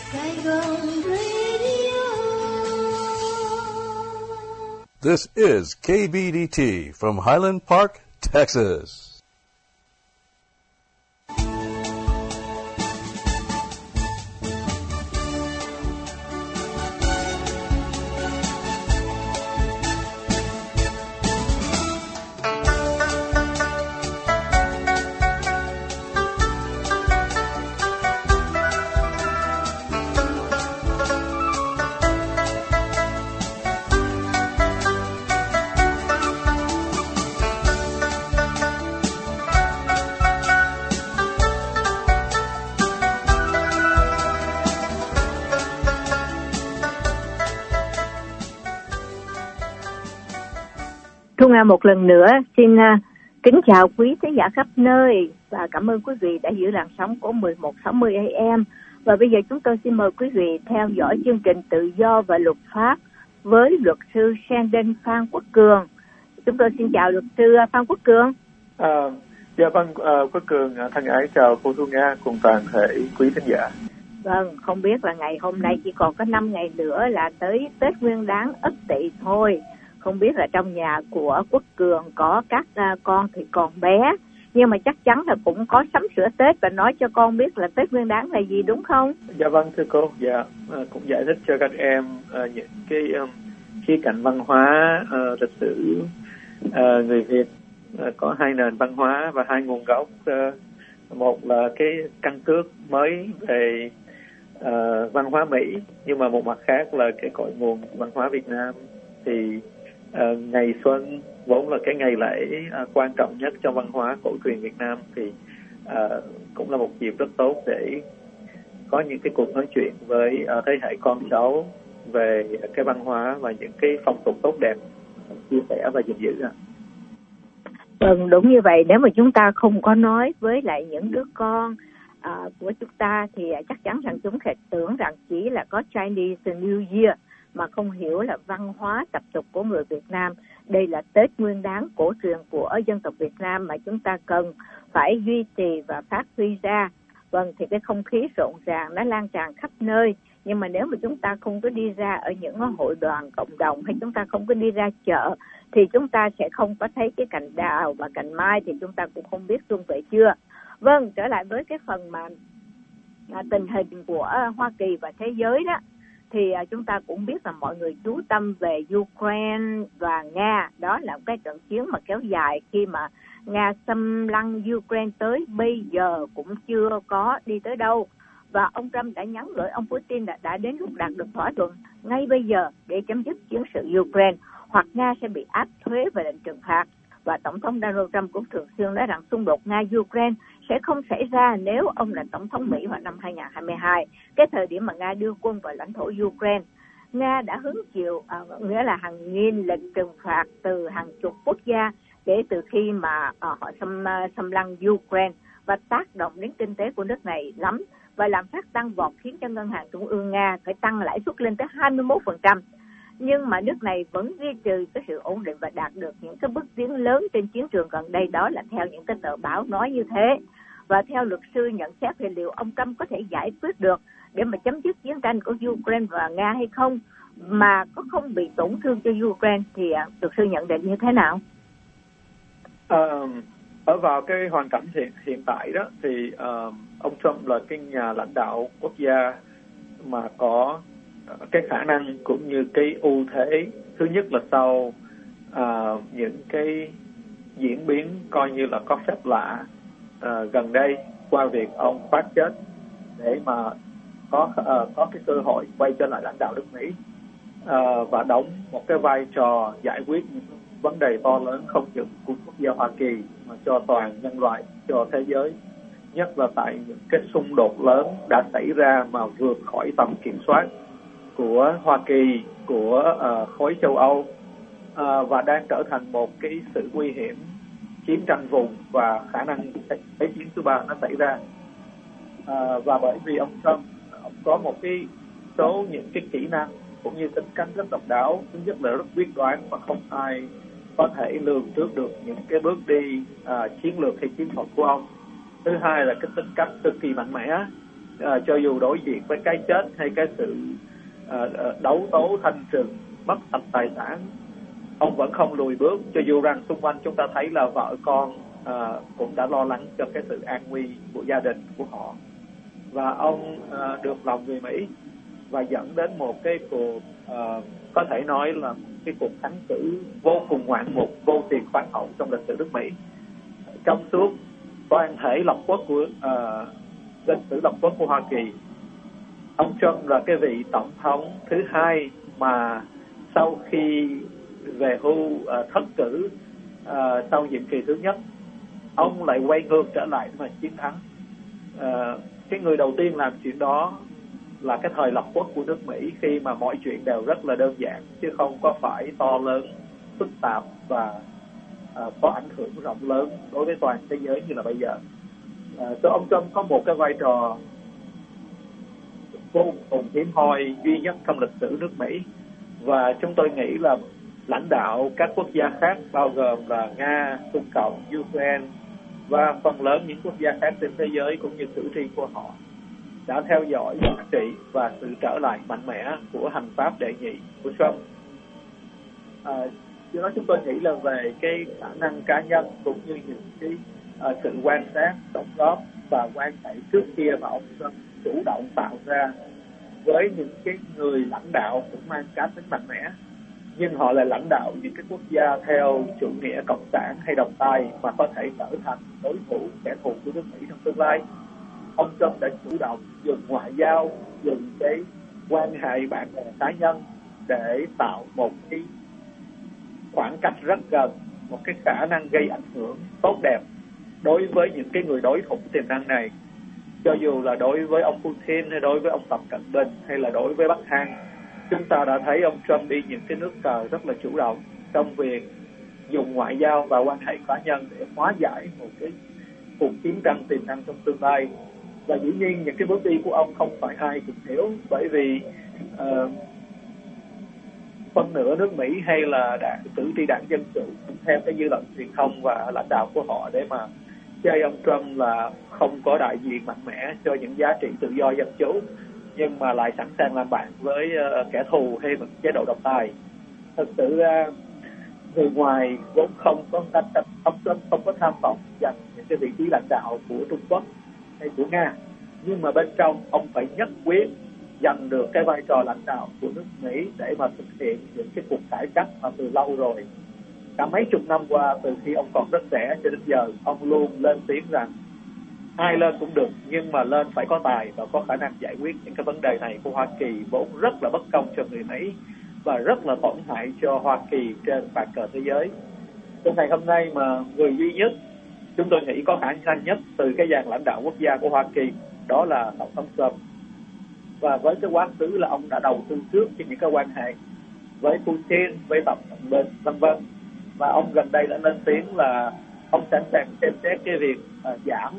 Saigon Radio. This is KBDT from Highland Park, Texas. Thu Nga một lần nữa xin kính chào quý khán giả khắp nơi và cảm ơn quý vị đã giữ làn sóng của 1160 AM. Và bây giờ chúng tôi xin mời quý vị theo dõi chương trình Tự do và Luật pháp với luật sư Sheldon Phan Quốc Cường. Chúng tôi xin chào luật sư Phan Quốc Cường. Dạ vâng, Quốc Cường thân ái chào cô Thu Nga cùng toàn thể quý khán giả. Vâng, không biết là ngày hôm nay chỉ còn có 5 ngày nữa là tới Tết Nguyên Đán Ất Tỵ thôi. Không biết là trong nhà của Quốc Cường có các con thì còn bé, nhưng mà chắc chắn là cũng có sắm sửa Tết và nói cho con biết là Tết Nguyên Đán là gì, đúng không? Dạ vâng thưa cô, dạ cũng giải thích cho các em những cái khía cạnh văn hóa lịch sử người Việt có hai nền văn hóa và hai nguồn gốc. Một là cái căn cước mới về văn hóa Mỹ, nhưng mà một mặt khác là cái cội nguồn văn hóa Việt Nam. Thì ngày xuân vốn là cái ngày lễ quan trọng nhất trong văn hóa cổ truyền Việt Nam, thì cũng là một dịp rất tốt để có những cái cuộc nói chuyện với thế hệ con cháu về cái văn hóa và những cái phong tục tốt đẹp, chia sẻ và gìn giữ. Vâng, đúng như vậy. Nếu mà chúng ta không có nói với lại những đứa con của chúng ta thì chắc chắn rằng chúng sẽ tưởng rằng chỉ là có Chinese New Year mà không hiểu là văn hóa tập tục của người Việt Nam. Đây là Tết Nguyên Đán cổ truyền của dân tộc Việt Nam mà chúng ta cần phải duy trì và phát huy ra. Vâng, thì cái không khí rộn ràng nó lan tràn khắp nơi, nhưng mà nếu mà chúng ta không có đi ra ở những hội đoàn cộng đồng hay chúng ta không có đi ra chợ thì chúng ta sẽ không có thấy cái cành đào và cành mai, thì chúng ta cũng không biết xuân về chưa. Vâng, trở lại với cái phần mà tình hình của Hoa Kỳ và thế giới đó, thì chúng ta cũng biết là mọi người chú tâm về Ukraine và Nga. Đó là cái trận chiến mà kéo dài khi mà Nga xâm lăng Ukraine tới bây giờ cũng chưa có đi tới đâu. Và ông Trump đã nhắn gửi ông Putin đã đến lúc đạt được thỏa thuận ngay bây giờ để chấm dứt chiến sự Ukraine, hoặc Nga sẽ bị áp thuế và lệnh trừng phạt. Và Tổng thống Donald Trump cũng thường xuyên nói rằng xung đột Nga-Ukraine sẽ không xảy ra nếu ông là Tổng thống Mỹ vào năm 2022, cái thời điểm mà Nga đưa quân vào lãnh thổ Ukraine. Nga đã hứng chịu, nghĩa là hàng nghìn lệnh trừng phạt từ hàng chục quốc gia kể từ khi mà họ xâm lăng Ukraine, và tác động đến kinh tế của nước này lắm, và làm phát tăng vọt khiến cho ngân hàng trung ương Nga phải tăng lãi suất lên tới 21%. Nhưng mà nước này vẫn duy trì cái sự ổn định và đạt được những cái bước tiến lớn trên chiến trường gần đây. Đó là theo những cái tờ báo nói như thế. Và theo luật sư nhận xét thì liệu ông Trump có thể giải quyết được để mà chấm dứt chiến tranh của Ukraine và Nga hay không, mà có không bị tổn thương cho Ukraine, thì luật sư nhận định như thế nào? Ở vào cái hoàn cảnh hiện tại đó thì ông Trump là cái nhà lãnh đạo quốc gia mà có cái khả năng cũng như cái ưu thế. Thứ nhất là sau những cái diễn biến coi như là có phép lạ gần đây qua việc ông phát chết để mà có cái cơ hội quay trở lại lãnh đạo nước Mỹ và đóng một cái vai trò giải quyết những vấn đề to lớn không chỉ của quốc gia Hoa Kỳ mà cho toàn nhân loại, cho thế giới, nhất là tại những cái xung đột lớn đã xảy ra mà vượt khỏi tầm kiểm soát của Hoa Kỳ, của khối châu Âu, và đang trở thành một cái sự nguy hiểm, chiến tranh vùng và khả năng Thế chiến thứ ba nó xảy ra. Và bởi vì ông Trump có một cái số những cái kỹ năng cũng như tính cách rất độc đáo. Thứ nhất là rất quyết đoán và không ai có thể lường trước được những cái bước đi chiến lược hay chiến thuật của ông. Thứ hai là cái tính cách cực kỳ mạnh mẽ, cho dù đối diện với cái chết hay cái sự đấu tố thanh trừng, mất sạch tài sản, ông vẫn không lùi bước, cho dù rằng xung quanh chúng ta thấy là vợ con cũng đã lo lắng cho cái sự an nguy của gia đình của họ. Và ông được lòng người Mỹ và dẫn đến một cái cuộc có thể nói là cái cuộc thắng cử vô cùng ngoạn mục, vô tiền khoáng hậu trong lịch sử nước Mỹ. Trong suốt toàn thể lập quốc của lịch sử lập quốc của Hoa Kỳ, ông Trump là cái vị tổng thống thứ hai mà sau khi về hưu thất cử sau nhiệm kỳ thứ nhất, ông lại quay ngược trở lại mà chiến thắng. Cái người đầu tiên làm chuyện đó là cái thời lập quốc của nước Mỹ, khi mà mọi chuyện đều rất là đơn giản chứ không có phải to lớn, phức tạp và có ảnh hưởng rộng lớn đối với toàn thế giới như là bây giờ. Ông Trump có một cái vai trò vô cùng hiếm hoi, duy nhất trong lịch sử nước Mỹ, và chúng tôi nghĩ là lãnh đạo các quốc gia khác bao gồm là Nga, Trung Cộng, Ukraine và phần lớn những quốc gia khác trên thế giới cũng như cử tri của họ đã theo dõi giá trị và sự trở lại mạnh mẽ của hành pháp đệ nhị của Trump. Do đó chúng tôi nghĩ là về cái khả năng cá nhân cũng như những cái sự quan sát, đóng góp và quan hệ trước kia mà ông Trump chủ động tạo ra với những cái người lãnh đạo cũng mang cá tính mạnh mẽ, nhưng họ lại lãnh đạo những cái quốc gia theo chủ nghĩa cộng sản hay độc tài mà có thể trở thành đối thủ, kẻ thù của nước Mỹ trong tương lai. Ông Trump đã chủ động dùng ngoại giao, dùng cái quan hệ bạn bè cá nhân để tạo một cái khoảng cách rất gần, một cái khả năng gây ảnh hưởng tốt đẹp đối với những cái người đối thủ tiềm năng này, cho dù là đối với ông Putin hay đối với ông Tập Cận Bình hay là đối với Bắc Han. Chúng ta đã thấy ông Trump đi những cái nước cờ rất là chủ động trong việc dùng ngoại giao và quan hệ cá nhân để hóa giải một cái cuộc chiến tranh tiềm năng trong tương lai. Và dĩ nhiên những cái bước đi của ông không phải ai cũng hiểu, bởi vì phân nửa nước Mỹ hay là cử tri đảng Dân Chủ theo cái dư luận truyền thông và lãnh đạo của họ để mà chê ông Trump là không có đại diện mạnh mẽ cho những giá trị tự do dân chủ, nhưng mà lại sẵn sàng làm bạn với kẻ thù hay một chế độ độc tài. Thực sự ra người ngoài vốn không có ông Trump không có tham vọng giành những cái vị trí lãnh đạo của Trung Quốc hay của Nga, nhưng mà bên trong ông phải nhất quyết giành được cái vai trò lãnh đạo của nước Mỹ để mà thực hiện những cái cuộc cải cách mà từ lâu rồi, cả mấy chục năm qua, từ khi ông còn rất trẻ cho đến giờ, ông luôn lên tiếng rằng ai lên cũng được, nhưng mà lên phải có tài và có khả năng giải quyết những cái vấn đề này của Hoa Kỳ vốn rất là bất công cho người Mỹ và rất là tổn hại cho Hoa Kỳ trên bàn cờ thế giới. Trong ngày hôm nay mà người duy nhất chúng tôi nghĩ có khả năng nhất từ cái dàn lãnh đạo quốc gia của Hoa Kỳ đó là Tổng thống Trump. Và với cái quá khứ là ông đã đầu tư trước cho những cái quan hệ với Putin, với Tập Cận Bình, vân vân. Và ông gần đây đã lên tiếng là ông sẵn sàng xem xét cái việc giảm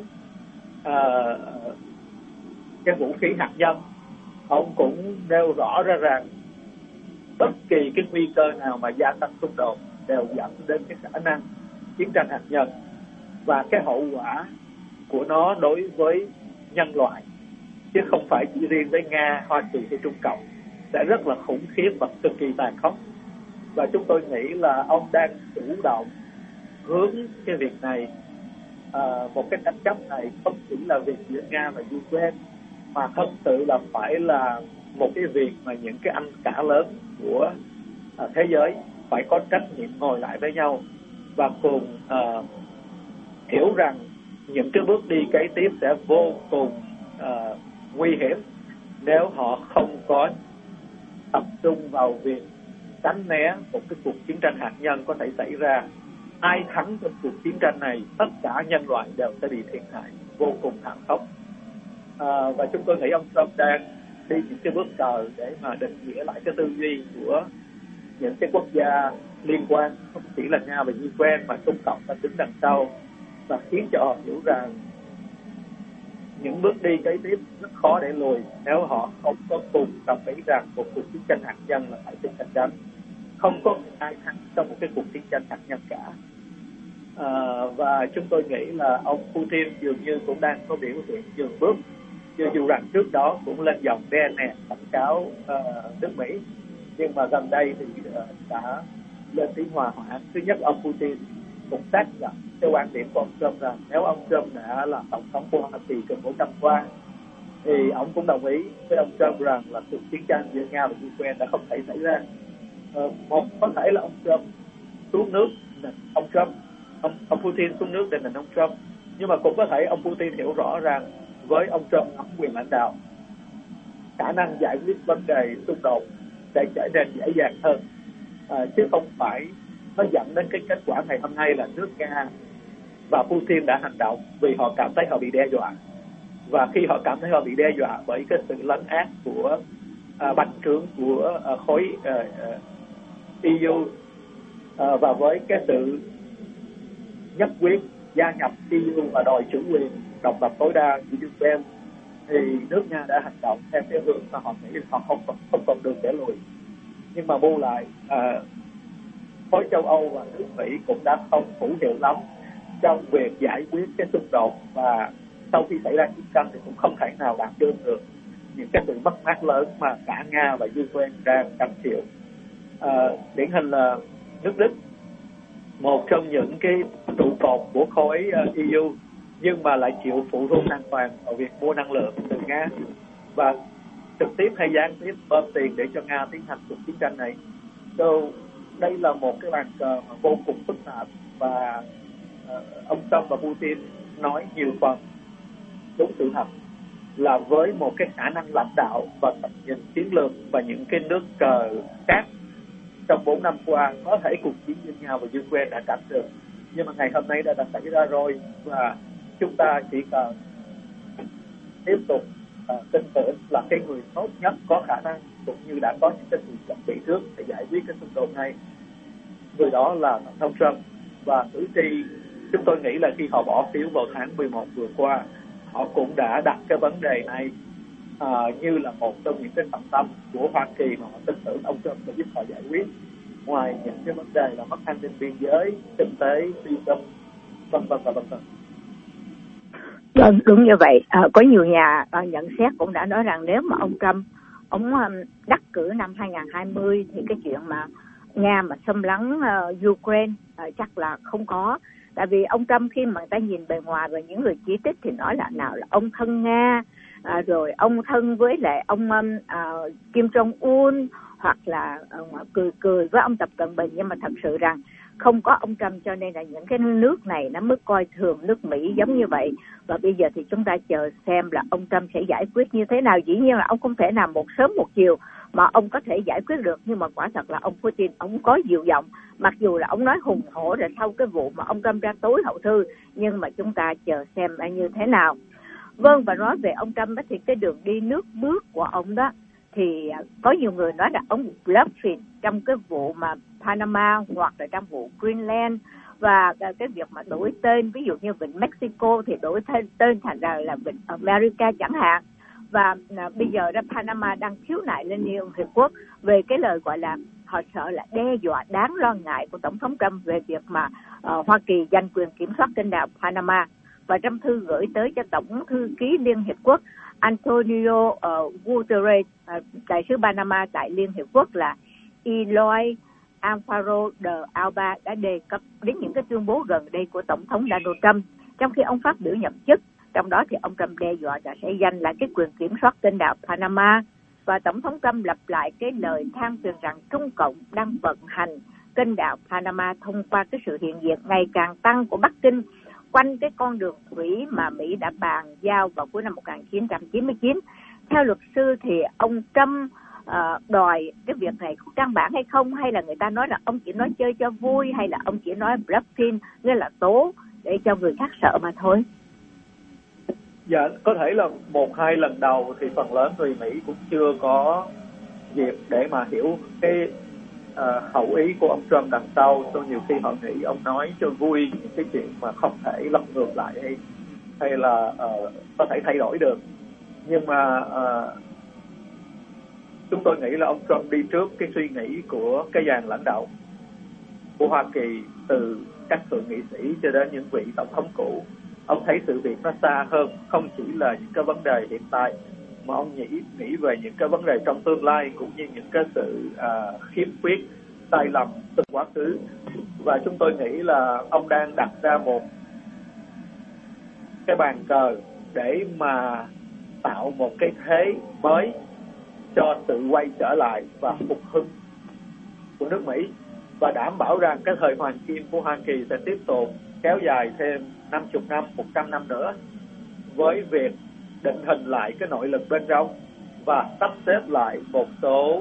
cái vũ khí hạt nhân. Ông cũng nêu rõ ra rằng bất kỳ cái nguy cơ nào mà gia tăng xung đột đều dẫn đến cái khả năng chiến tranh hạt nhân, và cái hậu quả của nó đối với nhân loại, chứ không phải chỉ riêng với Nga, Hoa Kỳ hay Trung Cộng, sẽ rất là khủng khiếp và cực kỳ tàn khốc. Và chúng tôi nghĩ là ông đang chủ động hướng cái việc này, một cái tranh chấp này không chỉ là việc giữa Nga và Ukraine, mà thật sự là phải là một cái việc mà những cái anh cả lớn của thế giới phải có trách nhiệm ngồi lại với nhau và cùng hiểu rằng những cái bước đi kế tiếp sẽ vô cùng nguy hiểm nếu họ không có tập trung vào việc tránh né một cái cuộc chiến tranh hạt nhân có thể xảy ra. Ai thắng trong cuộc chiến tranh này, tất cả nhân loại đều sẽ bị thiệt hại vô cùng thảm khốc. Và chúng tôi nghĩ ông Trump đang đi những cái bước cờ để mà định nghĩa lại cái tư duy của những cái quốc gia liên quan, không chỉ là Nga và Ukraine mà Trung Cộng đã đứng đằng sau, và khiến cho họ hiểu rằng những bước đi kế tiếp rất khó để lùi nếu họ không có cùng đồng ý rằng một cuộc chiến tranh hạt nhân là phải chiến tranh tránh. Không có ai thắng trong một cái cuộc chiến tranh hạt nhân cả. Và chúng tôi nghĩ là ông Putin dường như cũng đang có biểu hiện dừng bước dù rằng trước đó cũng lên dòng đen nè cảnh cáo nước Mỹ, nhưng mà gần đây thì đã lên tiếng hòa hoãn. Thứ nhất, ông Putin cũng xác nhận cái quan điểm của ông Trump rằng nếu ông Trump đã là tổng thống của Hoa Kỳ gần 4 năm qua thì ông cũng đồng ý với ông Trump rằng là cuộc chiến tranh giữa Nga và Ukraine đã không thể xảy ra. Một có thể là ông Trump xuống nước ông Putin xuống nước để nịnh ông Trump, nhưng mà cũng có thể ông Putin hiểu rõ rằng với ông Trump nắm quyền lãnh đạo, khả năng giải quyết vấn đề xung đột sẽ trở nên dễ dàng hơn, chứ không phải nó dẫn đến cái kết quả ngày hôm nay là nước Nga và Putin đã hành động vì họ cảm thấy họ bị đe dọa, và khi họ cảm thấy họ bị đe dọa bởi cái sự lấn át của bành trướng của khối EU và với cái sự nhất quyết gia nhập EU và đòi chủ quyền độc lập tối đa của Ukraine, thì nước Nga đã hành động theo cái hướng mà họ nghĩ họ không còn đường để lùi. Nhưng mà bù lại khối châu Âu và nước Mỹ cũng đã không hữu hiệu lắm trong việc giải quyết cái xung đột, và sau khi xảy ra chiến tranh thì cũng không thể nào đảm đương được những cái sự mất mát lớn mà cả Nga và Ukraine đang gánh chịu. Điển hình là nước Đức, một trong những cái trụ cột của khối EU, nhưng mà lại chịu phụ thuộc hoàn toàn vào việc mua năng lượng từ Nga và trực tiếp hay gián tiếp bơm tiền để cho Nga tiến hành cuộc chiến tranh này. Đây là một cái bàn cờ mà vô cùng phức tạp, và ông Trump và Putin nói nhiều phần đúng sự thật là với một cái khả năng lãnh đạo và tầm nhìn chiến lược và những cái nước cờ khác trong 4 năm qua, có thể cuộc chiến giữa Nga và Ukraine đã tránh được, nhưng mà ngày hôm nay đã xảy ra rồi, và chúng ta chỉ cần tiếp tục tin tưởng là cái người tốt nhất có khả năng cũng như đã có những cái sự chuẩn bị trước để giải quyết cái xung đột này, người đó là tổng thống Trump. Và cử tri chúng tôi nghĩ là khi họ bỏ phiếu vào tháng 11 vừa qua, họ cũng đã đặt cái vấn đề này như là một trong những cái trọng tâm của Hoa Kỳ mà họ tin tưởng ông Trump sẽ giúp họ giải quyết, ngoài những cái vấn đề là mất an ninh biên giới, kinh tế, phi công, vân vân và vân vân. Vâng, đúng như vậy. Có nhiều nhà nhận xét cũng đã nói rằng nếu mà ông Trump đắc cử năm 2020 thì cái chuyện mà Nga mà xâm lấn Ukraine chắc là không có. Tại vì ông Trump khi mà người ta nhìn bề ngoài và những người chỉ trích thì nói là nào là ông thân Nga, rồi ông thân với lại ông Kim Jong-un, hoặc là cười với ông Tập Cận Bình, nhưng mà thật sự rằng không có ông Trump cho nên là những cái nước này nó mới coi thường nước Mỹ giống như vậy. Và bây giờ thì chúng ta chờ xem là ông Trump sẽ giải quyết như thế nào. Dĩ nhiên là ông không thể nào một sớm một chiều mà ông có thể giải quyết được, nhưng mà quả thật là ông Putin ông có dịu giọng, mặc dù là ông nói hùng hổ rồi sau cái vụ mà ông Trump ra tối hậu thư, nhưng mà chúng ta chờ xem là như thế nào. Vâng, và nói về ông Trump thì cái đường đi nước bước của ông đó thì có nhiều người nói là ông bluffing trong cái vụ mà Panama hoặc là trong vụ Greenland, và cái việc mà đổi tên, ví dụ như vịnh Mexico thì đổi tên thành ra là vịnh America chẳng hạn. Và bây giờ đó Panama đang khiếu nại lên Liên Hiệp Quốc về cái lời gọi là họ sợ là đe dọa đáng lo ngại của Tổng thống Trump về việc mà Hoa Kỳ giành quyền kiểm soát kênh đảo Panama. Và trong thư gửi tới cho Tổng thư ký Liên Hiệp Quốc Antonio Guterres, đại sứ Panama tại Liên Hiệp Quốc là Eloy Alfaro de Alba đã đề cập đến những cái tuyên bố gần đây của Tổng thống Donald Trump trong khi ông phát biểu nhậm chức. Trong đó thì ông Trump đe dọa là sẽ giành lại cái quyền kiểm soát kênh đảo Panama, và Tổng thống Trump lặp lại cái lời than phiền rằng Trung Cộng đang vận hành kênh đảo Panama thông qua cái sự hiện diện ngày càng tăng của Bắc Kinh quanh cái con đường thủy mà Mỹ đã bàn giao vào cuối năm 1999. Theo luật sư thì ông Trump đòi cái việc này có căn bản hay không, hay là người ta nói là ông chỉ nói chơi cho vui, hay là ông chỉ nói bluffing, nghĩa là tố để cho người khác sợ mà thôi. Dạ, có thể là 1-2 lần đầu thì phần lớn người Mỹ cũng chưa có dịp để mà hiểu cái hậu ý của ông Trump đằng sau. Tôi nhiều khi họ nghĩ ông nói cho vui những cái chuyện mà không thể lật ngược lại hay là có thể thay đổi được. Nhưng mà chúng tôi nghĩ là ông Trump đi trước cái suy nghĩ của cái dàn lãnh đạo của Hoa Kỳ, từ các thượng nghị sĩ cho đến những vị tổng thống cũ, ông thấy sự việc nó xa hơn, không chỉ là những cái vấn đề hiện tại, mà ông nghĩ về những cái vấn đề trong tương lai, cũng như những cái sự khiếm khuyết, sai lầm từ quá khứ. Và chúng tôi nghĩ là ông đang đặt ra một cái bàn cờ để mà tạo một cái thế mới cho sự quay trở lại và phục hưng của nước Mỹ, và đảm bảo rằng cái thời hoàng kim của Hoa Kỳ sẽ tiếp tục kéo dài thêm 50 năm, 100 năm nữa, với việc định hình lại cái nội lực bên trong và sắp xếp lại một số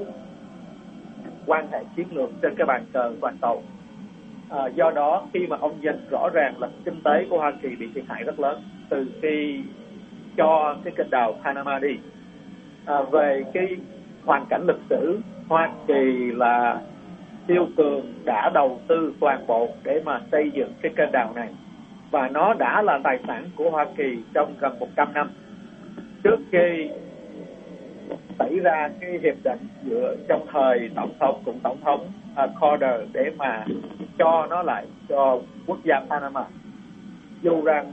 quan hệ chiến lược trên cái bàn cờ toàn cầu. Do đó khi mà ông nhìn rõ ràng là kinh tế của Hoa Kỳ bị thiệt hại rất lớn từ khi cho cái kênh đào Panama đi. Về cái hoàn cảnh lịch sử, Hoa Kỳ là siêu cường đã đầu tư toàn bộ để mà xây dựng cái kênh đào này, và nó đã là tài sản của Hoa Kỳ trong gần 100 năm trước khi xảy ra cái hiệp định giữa trong thời tổng thống Carter để mà cho nó lại cho quốc gia Panama. Dù rằng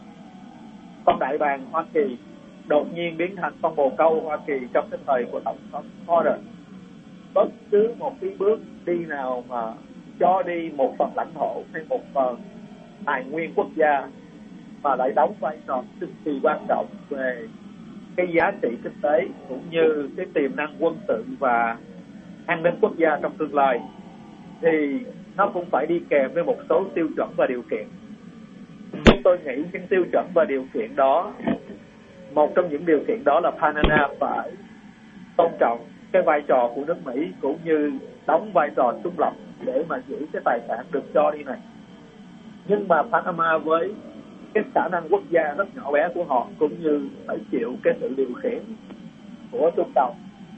con đại bàng Hoa Kỳ đột nhiên biến thành con bồ câu Hoa Kỳ trong cái thời của tổng thống Carter, bất cứ một cái bước đi nào mà cho đi một phần lãnh thổ hay một phần tài nguyên quốc gia mà lại đóng vai trò cực kỳ quan trọng về cái giá trị kinh tế cũng như cái tiềm năng quân sự và an ninh quốc gia trong tương lai, thì nó cũng phải đi kèm với một số tiêu chuẩn và điều kiện. Chúng tôi nghĩ những tiêu chuẩn và điều kiện đó, một trong những điều kiện đó là Panama phải tôn trọng cái vai trò của nước Mỹ cũng như đóng vai trò trung lập để mà giữ cái tài sản được cho đi này. Nhưng mà Panama với cái khả năng quốc gia rất nhỏ bé của họ, cũng như phải chịu cái sự điều khiển của Trung Cộng,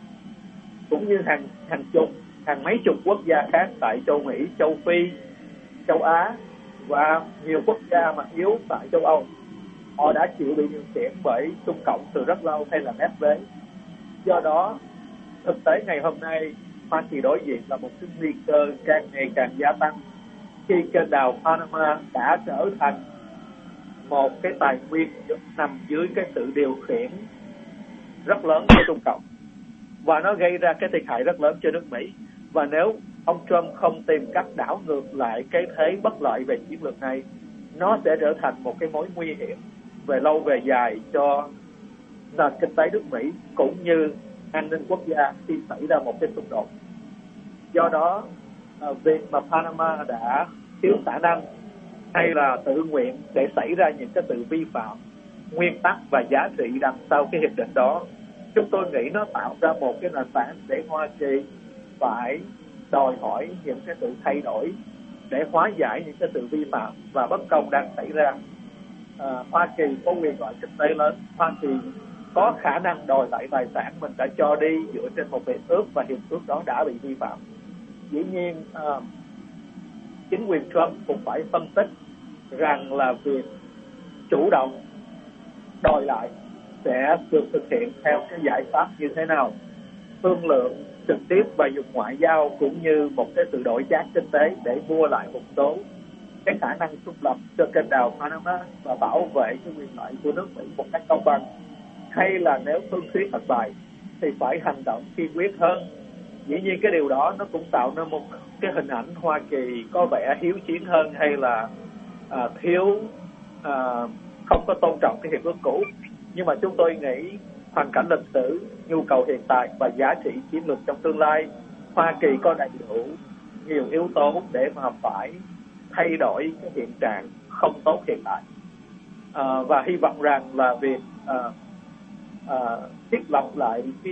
cũng như hàng mấy chục quốc gia khác tại châu Mỹ, châu Phi, châu Á và nhiều quốc gia mà yếu tại châu Âu, họ đã chịu bị điều khiển bởi Trung Cộng từ rất lâu hay là ép vế. Do đó thực tế ngày hôm nay Hoa Kỳ đối diện là một cái nguy cơ càng ngày càng gia tăng khi kênh đào Panama đã trở thành một cái tài nguyên nằm dưới cái sự điều khiển rất lớn của Trung Cộng, và nó gây ra cái thiệt hại rất lớn cho nước Mỹ. Và nếu ông Trump không tìm cách đảo ngược lại cái thế bất lợi về chiến lược này, nó sẽ trở thành một cái mối nguy hiểm về lâu về dài cho nền kinh tế nước Mỹ cũng như an ninh quốc gia khi xảy ra một cái xung đột. Do đó việc mà Panama đã thiếu khả năng hay là tự nguyện để xảy ra những cái sự vi phạm nguyên tắc và giá trị đằng sau cái hiệp định đó, chúng tôi nghĩ nó tạo ra một cái nền tảng để Hoa Kỳ phải đòi hỏi những cái sự thay đổi để hóa giải những cái sự vi phạm và bất công đang xảy ra. Hoa Kỳ có quyền gọi kinh tế lớn, Hoa Kỳ có khả năng đòi lại tài sản mình đã cho đi dựa trên một hiệp ước, và hiệp ước đó đã bị vi phạm. Dĩ nhiên chính quyền Trump cũng phải phân tích rằng là việc chủ động đòi lại sẽ được thực hiện theo cái giải pháp như thế nào, thương lượng trực tiếp và dùng ngoại giao cũng như một cái sự đổi giá kinh tế để mua lại một số cái khả năng trung lập cho kênh đào Panama và bảo vệ cái quyền lợi của nước Mỹ một cách công bằng, hay là nếu thương thuyết thất bại thì phải hành động kiên quyết hơn. Dĩ nhiên cái điều đó nó cũng tạo nên một cái hình ảnh Hoa Kỳ có vẻ hiếu chiến hơn, hay là thiếu không có tôn trọng cái hiệp ước cũ. Nhưng mà chúng tôi nghĩ hoàn cảnh lịch sử, nhu cầu hiện tại và giá trị chiến lược trong tương lai, Hoa Kỳ có đầy đủ nhiều yếu tố để mà phải thay đổi cái hiện trạng không tốt hiện tại. Và hy vọng rằng là việc thiết lập lại cái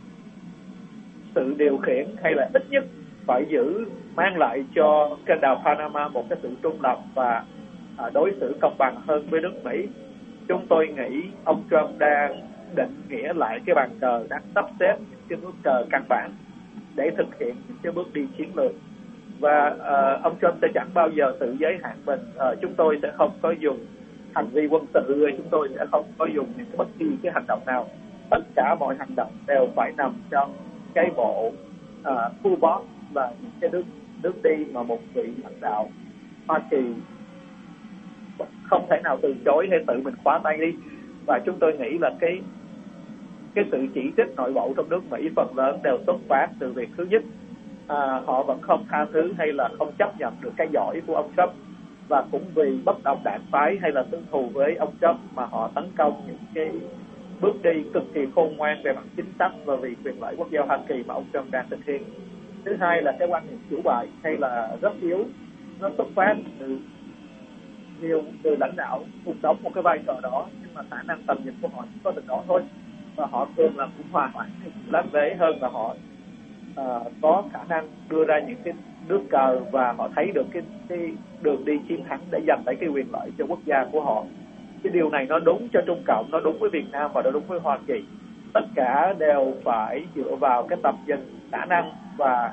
sự điều khiển, hay là ít nhất phải mang lại cho kênh đào Panama một cái sự trung lập và đối xử công bằng hơn với nước Mỹ. Chúng tôi nghĩ ông Trump đang định nghĩa lại cái bàn cờ, đang sắp xếp những cái bước cờ căn bản để thực hiện những cái bước đi chiến lược. Và ông Trump sẽ chẳng bao giờ tự giới hạn mình. Chúng tôi sẽ không có dùng hành vi quân sự, chúng tôi sẽ không có dùng những bất kỳ cái hành động nào. Tất cả mọi hành động đều phải nằm trong cái bộ toolbox và những cái nước đi mà một vị lãnh đạo Hoa Kỳ không thể nào từ chối hay tự mình khóa tay đi. Và chúng tôi nghĩ là cái sự chỉ trích nội bộ trong nước Mỹ phần lớn đều xuất phát từ việc thứ nhất, họ vẫn không tha thứ hay là không chấp nhận được cái giỏi của ông Trump, và cũng vì bất đồng đảng phái hay là tư thù với ông Trump mà họ tấn công những cái bước đi cực kỳ khôn ngoan về mặt chính sách và vì quyền lợi quốc gia Hoa Kỳ mà ông Trump đang thực hiện. Thứ hai là cái quan niệm chủ bài hay là rất yếu, nó xuất phát từ nhiều người lãnh đạo cùng đóng một cái vai trò đó, nhưng mà khả năng tầm nhìn của họ chỉ có được đó thôi, và họ thường là cũng hòa hoãn lát vế hơn là họ có khả năng đưa ra những cái nước cờ và họ thấy được cái đường đi chiến thắng để giành lấy cái quyền lợi cho quốc gia của họ. Cái điều này nó đúng cho Trung Cộng, nó đúng với Việt Nam và nó đúng với Hoa Kỳ. Tất cả đều phải dựa vào cái tầm nhìn, khả năng và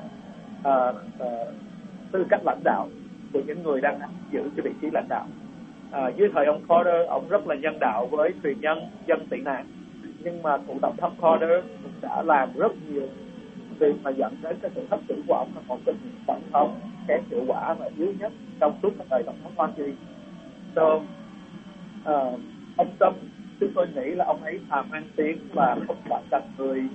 tư cách lãnh đạo của những người đang giữ cái vị trí lãnh đạo. Dưới thời ông Carter, ông rất là nhân đạo với thuyền nhân, dân tị nạn, nhưng mà cựu tổng thống Carter cũng đã làm rất nhiều việc mà dẫn đến cái sự thất bại của ông là một trong những tổng thống kém hiệu quả và yếu nhất trong suốt các đời tổng thống Hoa Kỳ. Ông Trump, chúng tôi nghĩ là ông ấy mang tiếng là không phải là người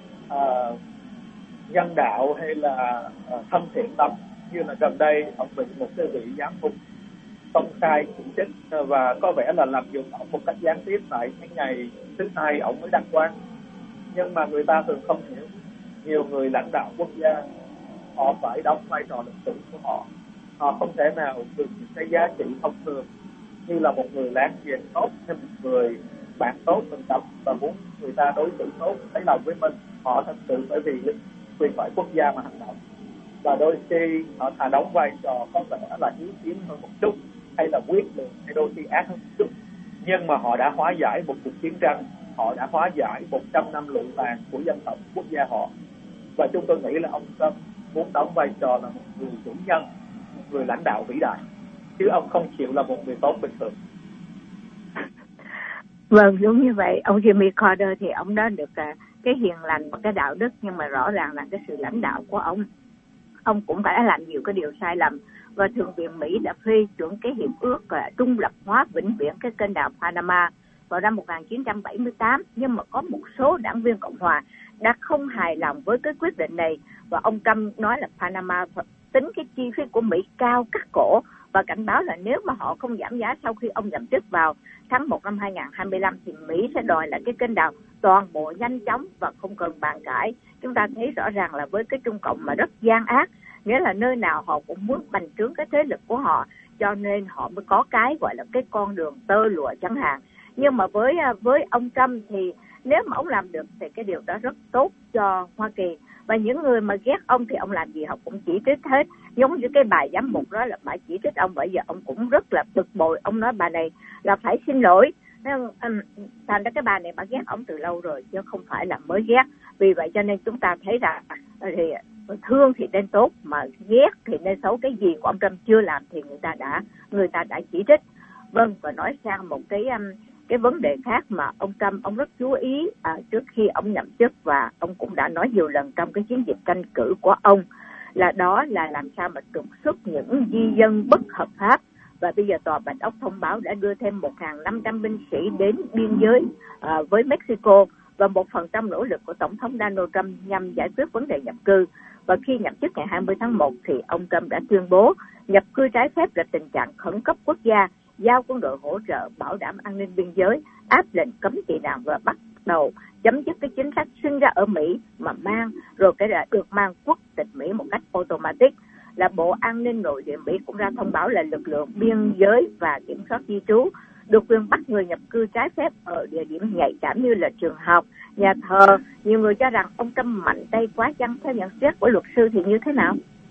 nhân đạo hay là thân thiện lắm, như là gần đây ông bị một cái vị giám mục công khai chỉ trích và có vẻ là làm dụng ông một cách gián tiếp tại cái ngày thứ hai ông mới đăng quang. Nhưng mà người ta thường không hiểu, nhiều người lãnh đạo quốc gia họ phải đóng vai trò lịch sử của họ. Họ không thể nào dùng những cái giá trị thông thường như là một người láng giềng tốt hay một người bạn tốt mình tập và muốn người ta đối xử tốt, thấy lòng với mình. Họ thật sự bởi vì quyền lợi quốc gia mà hành động, và đôi khi họ thà đóng vai trò có vẻ là yếu kém hơn một chút hay là quyết liệt hay đôi khi ác hơn một chút, nhưng mà họ đã hóa giải một cuộc chiến tranh, họ đã hóa giải 100 năm lụi tàn của dân tộc quốc gia họ. Và chúng tôi nghĩ là ông Trump muốn đóng vai trò là một người chủ nhân, một người lãnh đạo vĩ đại, chứ ông không chịu là một người tốt bình thường. Vâng, đúng như vậy. Ông Jimmy Carter thì ông đã được cái hiền lành và cái đạo đức, nhưng mà rõ ràng là cái sự lãnh đạo của ông cũng đã làm nhiều cái điều sai lầm, và Thượng viện Mỹ đã phê chuẩn cái hiệp ước trung lập hóa vĩnh viễn cái kênh đào Panama vào năm 1978, nhưng mà có một số đảng viên Cộng hòa đã không hài lòng với cái quyết định này, và ông Trump nói là Panama tính cái chi phí của Mỹ cao cắt cổ, và cảnh báo là nếu mà họ không giảm giá sau khi ông nhậm chức vào tháng 1 năm 2025 thì Mỹ sẽ đòi lại cái kênh đào toàn bộ nhanh chóng và không cần bàn cãi. Chúng ta thấy rõ ràng là với cái Trung Cộng mà rất gian ác, nghĩa là nơi nào họ cũng muốn bành trướng cái thế lực của họ, cho nên họ mới có cái gọi là cái con đường tơ lụa chẳng hạn. Nhưng mà với ông Trump thì nếu mà ông làm được thì cái điều đó rất tốt cho Hoa Kỳ. Và những người mà ghét ông thì ông làm gì họ cũng chỉ trích hết. Giống như cái bài giám mục đó là phải chỉ trích ông, bởi giờ ông cũng rất là bực bội. Ông nói bà này là phải xin lỗi. Thành ra cái bà này bà ghét ông từ lâu rồi chứ không phải là mới ghét. Vì vậy cho nên chúng ta thấy rằng thì thương thì nên tốt, mà ghét thì nên xấu. Cái gì của ông Trump chưa làm thì người ta đã chỉ trích. Vâng, và nói sang một cái vấn đề khác mà ông Trump ông rất chú ý trước khi ông nhậm chức, và ông cũng đã nói nhiều lần trong cái chiến dịch tranh cử của ông, là đó là làm sao mà trục xuất những di dân bất hợp pháp. Và bây giờ Tòa Bạch Ốc thông báo đã đưa thêm 1.500 binh sĩ đến biên giới với Mexico, và một phần trong nỗ lực của Tổng thống Donald Trump nhằm giải quyết vấn đề nhập cư. Và khi nhậm chức ngày 20 tháng 1 thì ông Trump đã tuyên bố nhập cư trái phép là tình trạng khẩn cấp quốc gia, giao quân đội hỗ trợ bảo đảm an ninh biên giới, áp lệnh cấm tị nạn và bắt đầu chấm dứt cái chính sách sinh ra ở Mỹ mà được mang quốc tịch Mỹ một cách automatic. Là Bộ An ninh Nội địa Mỹ cũng ra thông báo là lực lượng biên giới và kiểm soát di trú được quyền bắt người nhập cư trái phép ở địa điểm nhạy cảm như là trường học, nhà thờ. Nhiều người cho rằng ông Trump mạnh tay quá chăng? Theo nhận xét của luật sư thì như thế nào?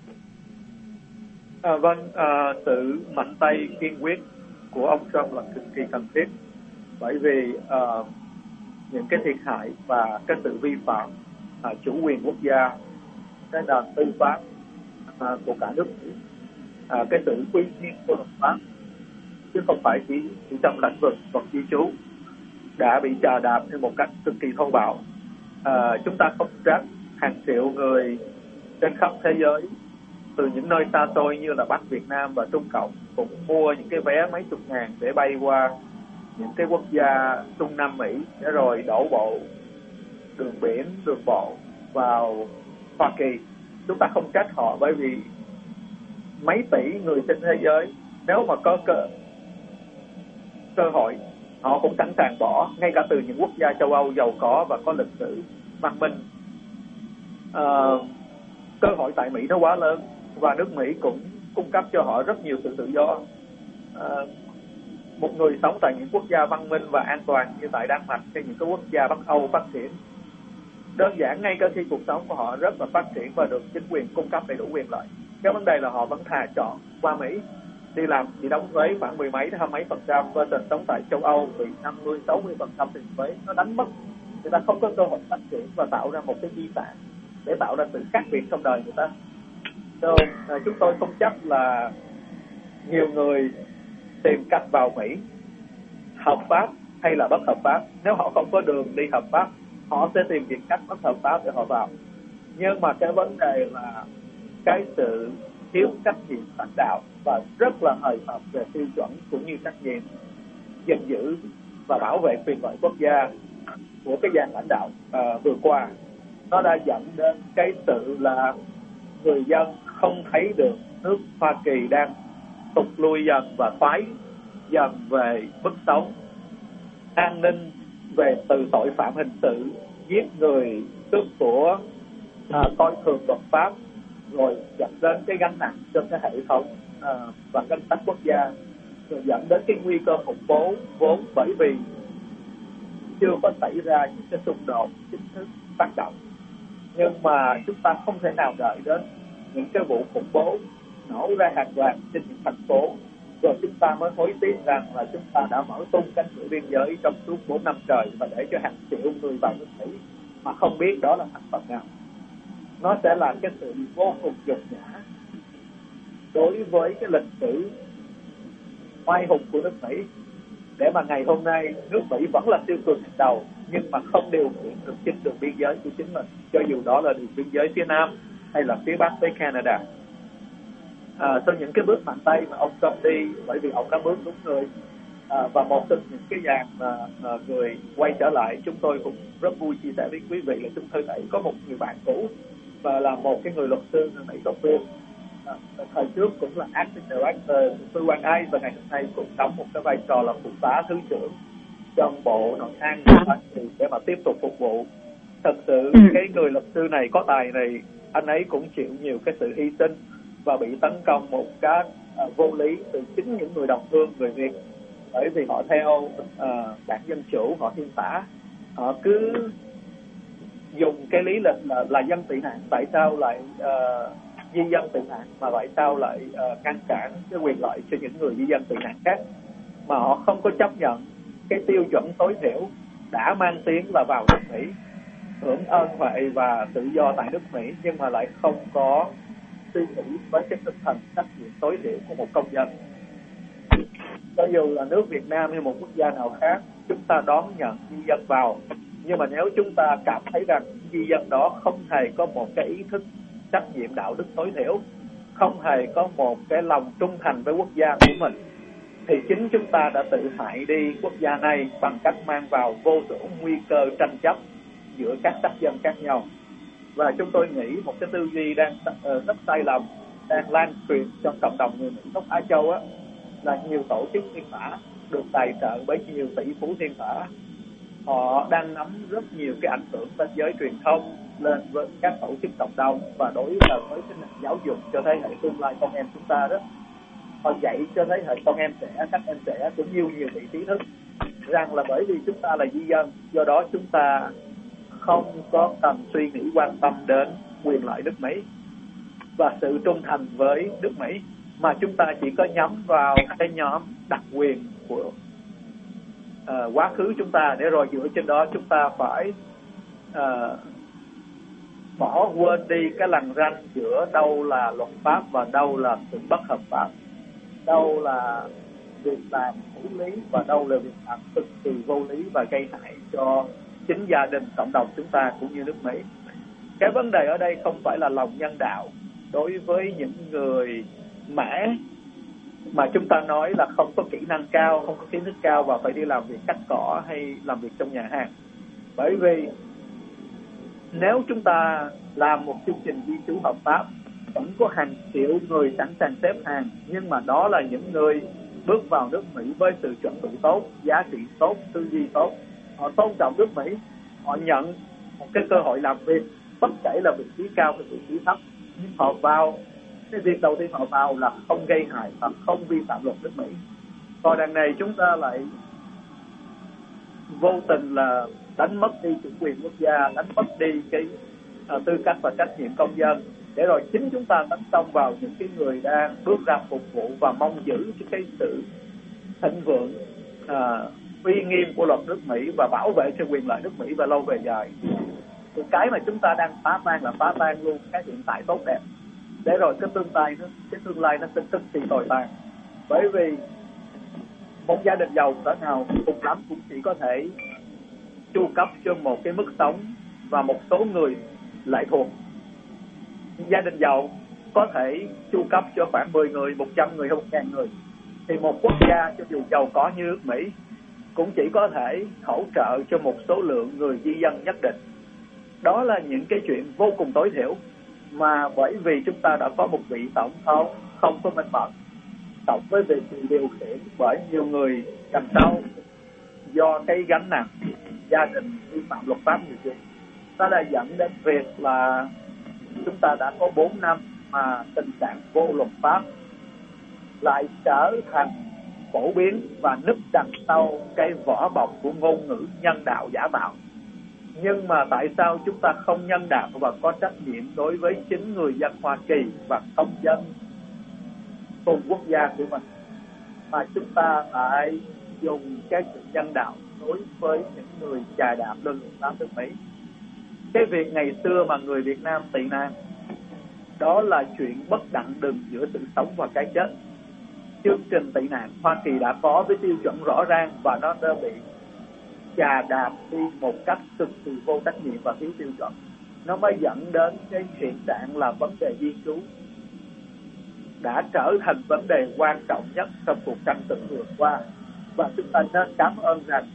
Sự mạnh tay kiên quyết của ông Trump là cực kỳ cần thiết, bởi vì những cái thiệt hại và cái sự vi phạm chủ quyền quốc gia, cái nền tư pháp của cả nước Mỹ, cái sự uy nghiêm của luật pháp, chứ không phải chỉ trong lĩnh vực luật di trú, đã bị chà đạp theo một cách cực kỳ thô bạo. Chúng ta không trách hàng triệu người trên khắp thế giới từ những nơi xa xôi như là Bắc Việt Nam và Trung Cộng cũng mua những cái vé mấy chục ngàn để bay qua những cái quốc gia Trung Nam Mỹ để rồi đổ bộ đường biển, đường bộ vào Hoa Kỳ. Chúng ta không trách họ, bởi vì mấy tỷ người trên thế giới nếu mà có cơ hội họ cũng sẵn sàng bỏ, ngay cả từ những quốc gia châu Âu giàu có và có lịch sử văn minh. Cơ hội tại Mỹ nó quá lớn và nước Mỹ cũng cung cấp cho họ rất nhiều sự tự do. Một người sống tại những quốc gia văn minh và an toàn như tại Đan Mạch hay những cái quốc gia Bắc Âu phát triển, đơn giản ngay cả khi cuộc sống của họ rất là phát triển và được chính quyền cung cấp đầy đủ quyền lợi, cái vấn đề là họ vẫn thà chọn qua Mỹ đi làm chỉ đóng thuế khoảng 10 mấy đến 20 mấy %, versus sống tại châu Âu bị 50-60% tiền thuế. Nó đánh mất, người ta không có cơ hội phát triển và tạo ra một cái di sản để tạo ra sự khác biệt trong đời người ta. Chúng tôi không chấp là nhiều người tìm cách vào Mỹ hợp pháp hay là bất hợp pháp. Nếu họ không có đường đi hợp pháp, họ sẽ tìm những cách bất hợp pháp để họ vào. Nhưng mà cái vấn đề là cái sự thiếu trách nhiệm lãnh đạo và rất là hời hợt về tiêu chuẩn cũng như trách nhiệm gìn giữ và bảo vệ quyền lợi quốc gia của cái dàn lãnh đạo vừa qua, nó đã dẫn đến cái sự là người dân không thấy được nước Hoa Kỳ đang tụt lui dần và thoái dần về mức sống, an ninh, về từ tội phạm hình sự, giết người, cướp của, coi thường luật pháp, rồi dẫn đến cái gánh nặng cho cái hệ thống và ngân sách quốc gia, rồi dẫn đến cái nguy cơ khủng bố vốn bởi vì chưa có xảy ra những cái xung đột chính thức tác động. Nhưng mà chúng ta không thể nào đợi đến những cái vụ khủng bố nổ ra hàng loạt trên những thành phố rồi chúng ta mới hối tiếc rằng là chúng ta đã mở tung cánh cửa biên giới trong suốt 4 năm trời và để cho hàng triệu người vào nước Mỹ mà không biết đó là thành phần nào. Nó sẽ là cái sự vô cùng nhục nhã đối với cái lịch sử oai hùng của nước Mỹ, để mà ngày hôm nay nước Mỹ vẫn là siêu cường hàng đầu nhưng mà không điều khiển được chính đường biên giới của chính mình, cho dù đó là đường biên giới phía Nam hay là phía Bắc với Canada. Sau những cái bước mạnh tay mà ông Trump đi, bởi vì ông đã bước đúng người, và một trong những cái dàn người quay trở lại, chúng tôi cũng rất vui chia sẻ với quý vị là chúng tôi thấy có một người bạn cũ và là một cái người luật sư người Mỹ gốc Việt, thời trước cũng là acting director Sư Quang Ai và ngày hôm nay cũng đóng một cái vai trò là phụ tá thứ trưởng trong bộ nội an để mà tiếp tục phục vụ. Thật sự cái người luật sư này có tài này, anh ấy cũng chịu nhiều cái sự hy sinh và bị tấn công một cách vô lý từ chính những người đồng hương người Việt, bởi vì họ theo đảng Dân Chủ, họ thiên tả, họ cứ dùng cái lý lịch là dân tị nạn, tại sao lại di dân tị nạn mà tại sao lại ngăn cản cái quyền lợi cho những người di dân tị nạn khác, mà họ không có chấp nhận cái tiêu chuẩn tối thiểu đã mang tiếng là vào nước Mỹ hưởng ơn huệ và tự do tại nước Mỹ, nhưng mà lại không có suy nghĩ với cái tinh thần trách nhiệm tối thiểu của một công dân. Cho dù là nước Việt Nam hay một quốc gia nào khác, chúng ta đón nhận di dân vào, nhưng mà nếu chúng ta cảm thấy rằng di dân đó không hề có một cái ý thức trách nhiệm đạo đức tối thiểu, không hề có một cái lòng trung thành với quốc gia của mình, thì chính chúng ta đã tự hại đi quốc gia này bằng cách mang vào vô số nguy cơ tranh chấp giữa các sắc dân khác nhau. Và chúng tôi nghĩ một cái tư duy đang rất sai lầm đang lan truyền trong cộng đồng người Mỹ gốc Á Châu á, là nhiều tổ chức thiên tả được tài trợ bởi nhiều tỷ phú thiên tả, họ đang nắm rất nhiều cái ảnh hưởng trên giới truyền thông lên với các tổ chức cộng đồng và đối với cái nền giáo dục cho thế hệ tương lai con em chúng ta đó. Họ dạy cho thế hệ con em trẻ, các em trẻ cũng nhiều vị trí thức rằng là bởi vì chúng ta là di dân, do đó chúng ta không có cần suy nghĩ quan tâm đến quyền lợi nước Mỹ và sự trung thành với nước Mỹ, mà chúng ta chỉ có nhắm vào cái nhóm đặc quyền của quá khứ chúng ta, để rồi dựa trên đó chúng ta phải bỏ quên đi cái lằn ranh giữa đâu là luật pháp và đâu là sự bất hợp pháp, đâu là việc làm hữu lý và đâu là việc làm cực kỳ vô lý và gây hại cho chính gia đình, cộng đồng chúng ta cũng như nước Mỹ. Cái vấn đề ở đây không phải là lòng nhân đạo đối với những người mẻ mà chúng ta nói là không có kỹ năng cao, không có kiến thức cao và phải đi làm việc cắt cỏ hay làm việc trong nhà hàng. Bởi vì nếu chúng ta làm một chương trình di trú hợp pháp, vẫn có hàng triệu người sẵn sàng xếp hàng, nhưng mà đó là những người bước vào nước Mỹ với sự chuẩn bị tốt, giá trị tốt, tư duy tốt. Họ tôn trọng nước Mỹ, họ nhận một cái cơ hội làm việc, bất kể là vị trí cao hay vị trí thấp. Nhưng họ vào, cái việc đầu tiên họ vào là không gây hại và không vi phạm luật nước Mỹ. Còn đằng này chúng ta lại vô tình là đánh mất đi chủ quyền quốc gia, đánh mất đi cái tư cách và trách nhiệm công dân, để rồi chính chúng ta tấn công vào những cái người đang bước ra phục vụ và mong giữ cái sự thịnh vượng, uy nghiêm của luật nước Mỹ và bảo vệ cho quyền lợi nước Mỹ về lâu về dài. Thì cái mà chúng ta đang phá tan là phá tan luôn cái hiện tại tốt đẹp, để rồi cái tương lai nó cực kỳ tồi tàn. Bởi vì một gia đình giàu cỡ nào cùng lắm cũng chỉ có thể chu cấp cho một cái mức sống và một số người lệ thuộc. Gia đình giàu có thể chu cấp cho khoảng 10 người, 100 người hay 1.000 người. Thì một quốc gia cho dù giàu có như nước Mỹ cũng chỉ có thể hỗ trợ cho một số lượng người di dân nhất định. Đó là những cái chuyện vô cùng tối thiểu, mà bởi vì chúng ta đã có một vị tổng thống không có minh bạch, cộng với việc điều khiển bởi nhiều người đằng sau do cái gánh nặng gia đình vi phạm luật pháp như vậy, ta đã dẫn đến việc là chúng ta đã có 4 năm mà tình trạng vô luật pháp lại trở thành phổ biến và núp đằng sau cái vỏ bọc của ngôn ngữ nhân đạo giả tạo. Nhưng mà tại sao chúng ta không nhân đạo và có trách nhiệm đối với chính người dân Hoa Kỳ và công dân cùng quốc gia của mình, mà chúng ta lại dùng cái sự nhân đạo đối với những người chà đạp lên luật pháp nước Mỹ? Cái việc ngày xưa mà người Việt Nam tị nạn, đó là chuyện bất đặng đừng giữa sự sống và cái chết. Chương trình tị nạn Hoa Kỳ đã có với tiêu chuẩn rõ ràng và nó đã bị chà đạp đi một cách cực kỳ vô trách nhiệm và thiếu tiêu chuẩn. Nó mới dẫn đến cái hiện trạng là vấn đề di trú đã trở thành vấn đề quan trọng nhất trong cuộc tranh luận vừa qua. Và chúng ta nên cảm ơn rằng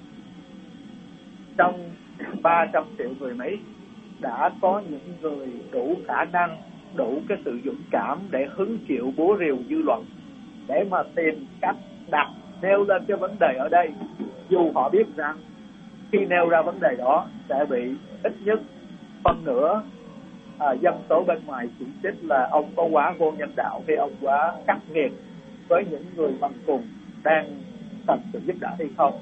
trong 300 triệu người Mỹ đã có những người đủ khả năng, đủ cái sự dũng cảm để hứng chịu búa rìu dư luận, để mà tìm cách nêu lên cái vấn đề ở đây, dù họ biết rằng khi nêu ra vấn đề đó sẽ bị ít nhất phân nửa dân số bên ngoài chỉ trích là ông có quá vô nhân đạo hay ông quá khắc nghiệt với những người bằng cùng đang cần sự giúp đỡ hay không.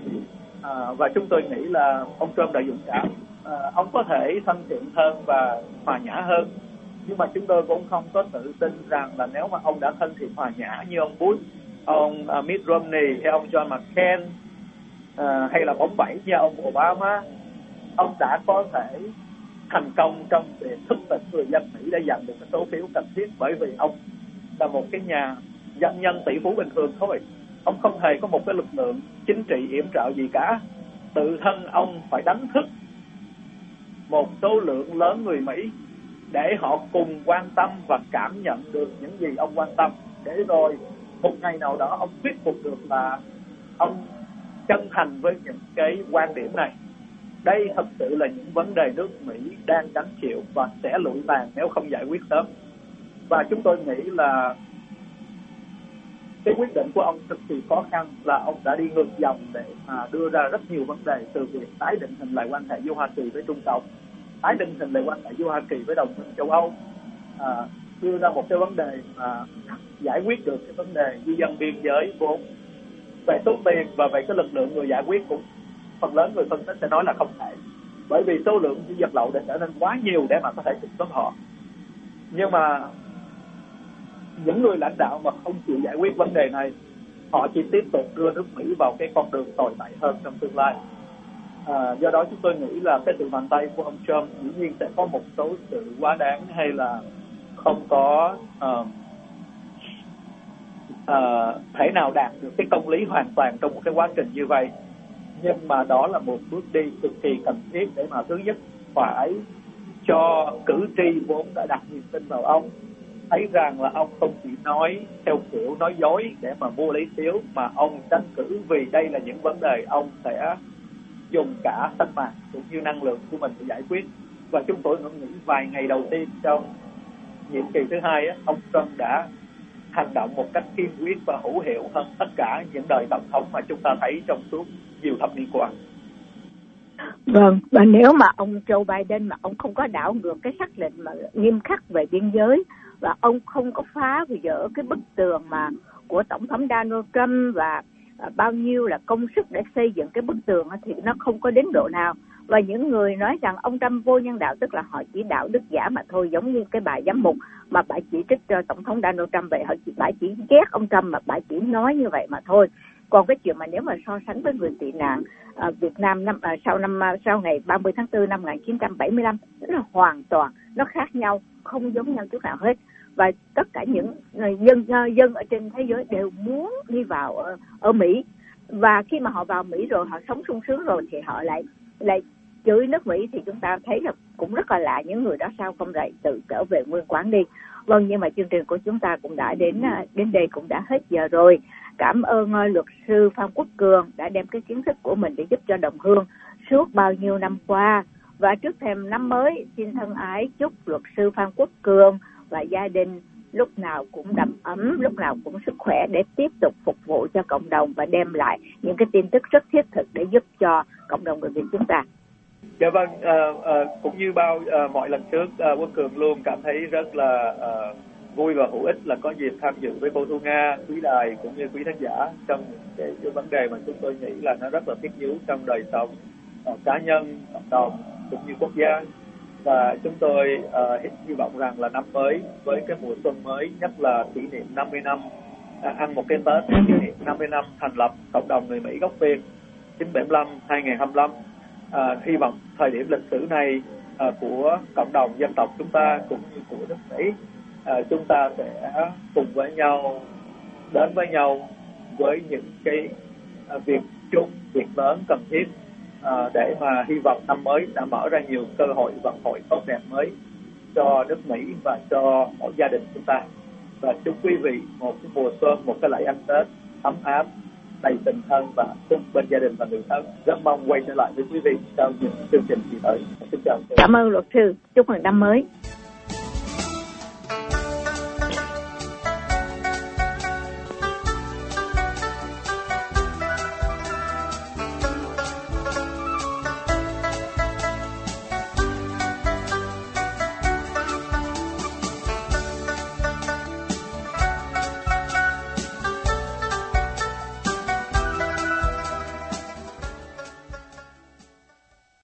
Và chúng tôi nghĩ là ông Trump đã dũng cảm. Ông có thể thân thiện hơn và hòa nhã hơn, nhưng mà chúng tôi cũng không có tự tin rằng là nếu mà ông đã thân thiện hòa nhã như ông Bush, ông Mitt Romney hay ông John McCain, hay là bóng bẩy như ông Obama, ông đã có thể thành công trong việc thức tỉnh người dân Mỹ để giành được cái số phiếu cần thiết. Bởi vì ông là một cái nhà doanh nhân tỷ phú bình thường thôi, ông không hề có một cái lực lượng chính trị yểm trợ gì cả. Tự thân ông phải đánh thức một số lượng lớn người Mỹ để họ cùng quan tâm và cảm nhận được những gì ông quan tâm, để rồi một ngày nào đó ông thuyết phục được là ông chân thành với những cái quan điểm này. Đây thật sự là những vấn đề nước Mỹ đang gánh chịu và sẽ lụi tàn nếu không giải quyết sớm. Và chúng tôi nghĩ là cái quyết định của ông cực kỳ khó khăn, là ông đã đi ngược dòng để mà đưa ra rất nhiều vấn đề, từ việc tái định hình lại quan hệ giữa Hoa Kỳ với Trung Cộng, tái định hình lại quan hệ giữa Hoa Kỳ với đồng minh châu Âu, đưa ra một cái vấn đề mà giải quyết được cái vấn đề di dân biên giới vốn. Về số tiền và về cái lực lượng người giải quyết cũng phần lớn người phân tích sẽ nói là không thể, bởi vì số lượng di dân lậu đã trở nên quá nhiều để mà có thể trục xuất họ. Nhưng mà những người lãnh đạo mà không chịu giải quyết vấn đề này, họ chỉ tiếp tục đưa nước Mỹ vào cái con đường tồi tệ hơn trong tương lai. Do đó chúng tôi nghĩ là cái sự mạnh tay của ông Trump dĩ nhiên sẽ có một số sự quá đáng, hay là không có thể nào đạt được cái công lý hoàn toàn trong một cái quá trình như vậy. Nhưng mà đó là một bước đi cực kỳ cần thiết để mà thứ nhất phải cho cử tri vốn đã đặt niềm tin vào ông thấy rằng là ông không chỉ nói theo kiểu nói dối để mà mua lấy phiếu, mà ông tranh cử vì đây là những vấn đề ông sẽ dùng cả sinh mạng cũng như năng lượng của mình để giải quyết. Và chúng tôi nghĩ vài ngày đầu tiên trong nhiệm kỳ thứ hai á, ông Trump đã hành động một cách kiên quyết và hữu hiệu hơn tất cả những đời tổng thống mà chúng ta thấy trong suốt nhiều thập niên qua. Vâng, và nếu mà ông Joe Biden mà ông không có đảo ngược cái sắc lệnh mà nghiêm khắc về biên giới, và ông không có phá vỡ cái bức tường mà của tổng thống Donald Trump và bao nhiêu là công sức để xây dựng cái bức tường, thì nó không có đến độ nào. Và những người nói rằng ông Trump vô nhân đạo, tức là họ chỉ đạo đức giả mà thôi, giống như cái bà giám mục mà bà chỉ trích cho tổng thống Donald Trump vậy, bà chỉ ghét ông Trump mà bà chỉ nói như vậy mà thôi. Còn cái chuyện mà nếu mà so sánh với người tị nạn Việt Nam sau ngày 30 tháng 4 năm 1975, đó là hoàn toàn nó khác nhau, không giống nhau chút nào hết. Và tất cả những dân ở trên thế giới đều muốn đi vào ở Mỹ, và khi mà họ vào Mỹ rồi, họ sống sung sướng rồi, thì họ lại chửi nước Mỹ. Thì chúng ta thấy là cũng rất là lạ, những người đó sao không lại tự trở về nguyên quán đi. Vâng, nhưng mà chương trình của chúng ta cũng đã đến đây cũng đã hết giờ rồi. Cảm ơn luật sư Phan Quốc Cường đã đem cái kiến thức của mình để giúp cho đồng hương suốt bao nhiêu năm qua. Và trước thềm năm mới, xin thân ái chúc luật sư Phan Quốc Cường và gia đình lúc nào cũng đầm ấm, lúc nào cũng sức khỏe để tiếp tục phục vụ cho cộng đồng và đem lại những cái tin tức rất thiết thực để giúp cho cộng đồng người Việt chúng ta. Dạ vâng, cũng như mọi lần trước, Quốc Cường luôn cảm thấy rất là vui và hữu ích là có dịp tham dự với cô Thu Nga, quý đài cũng như quý khán giả trong cái vấn đề mà chúng tôi nghĩ là nó rất là thiết yếu trong đời sống cá nhân, cộng đồng cũng như quốc gia. Và chúng tôi hy vọng rằng là năm mới với cái mùa xuân mới, nhất là kỷ niệm 50 năm ăn một cái Tết, kỷ niệm 50 năm thành lập cộng đồng người Mỹ gốc Việt 1975-2025. Hy vọng thời điểm lịch sử này của cộng đồng dân tộc chúng ta cũng như của nước Mỹ, chúng ta sẽ cùng với nhau đến với nhau với những cái việc chung, việc lớn cần thiết để mà hy vọng năm mới đã mở ra nhiều cơ hội vận hội tốt đẹp mới cho nước Mỹ và cho mỗi gia đình chúng ta. Và chúc quý vị một cái mùa xuân, một cái lễ ăn Tết ấm áp, đầy tình thân và xung bên gia đình và người thân. Rất mong quay trở lại với quý vị trong những chương trình kỳ tới. Xin chào. Cảm ơn luật sư, chúc mừng năm mới.